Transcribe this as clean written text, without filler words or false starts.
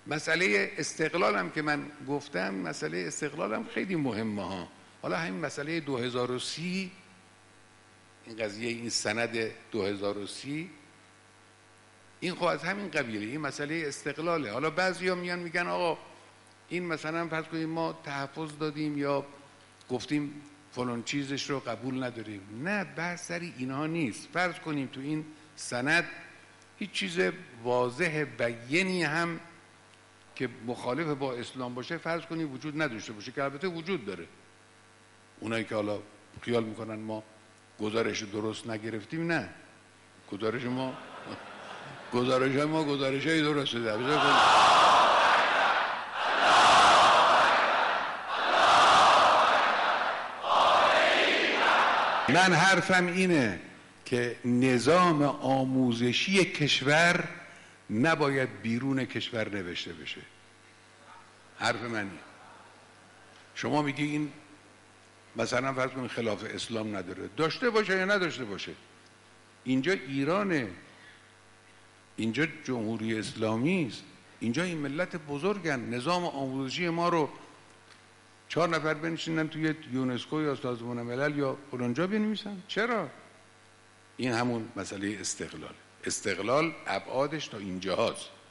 مسئله استقلالم که من گفتم، مسئله استقلالم خیلی مهمه ها. حالا همین مسئله 2030، این قضیه، این سند 2030، این خب از همین قبیله، این مسئله استقلاله. حالا بعضیا میان میگن آقا این مثلا فرض کنیم ما تحفظ دادیم یا گفتیم فلان چیزش رو قبول نداریم. نه، بحث سر اینها نیست. فرض کنیم تو این سند هیچ چیز واضح بیانی هم که مخالف با اسلام باشه فرض کنیم وجود نداشته باشه، که البته وجود داره. اونایی که حالا خیال میکنن ما گزارش درست نگرفتیم، نه، گزارش ما گزارش‌های درسته ده. من حرفم اینه که نظام آموزشی کشور نباید بیرون کشور نوشته بشه. حرف منی. شما میگی این مثلا فرض کنید خلاف اسلام نداره، داشته باشه یا نداشته باشه. اینجا ایرانه، اینجا جمهوری اسلامی است، اینجا این ملت بزرگن. نظام آموزشی ما رو 4 نفر بنشینن توی یونسکو یا سازمان ملل یا اونجا بنویسن. چرا؟ این همون مسئله استقلال. استقلال ابعادش تا اینجاست.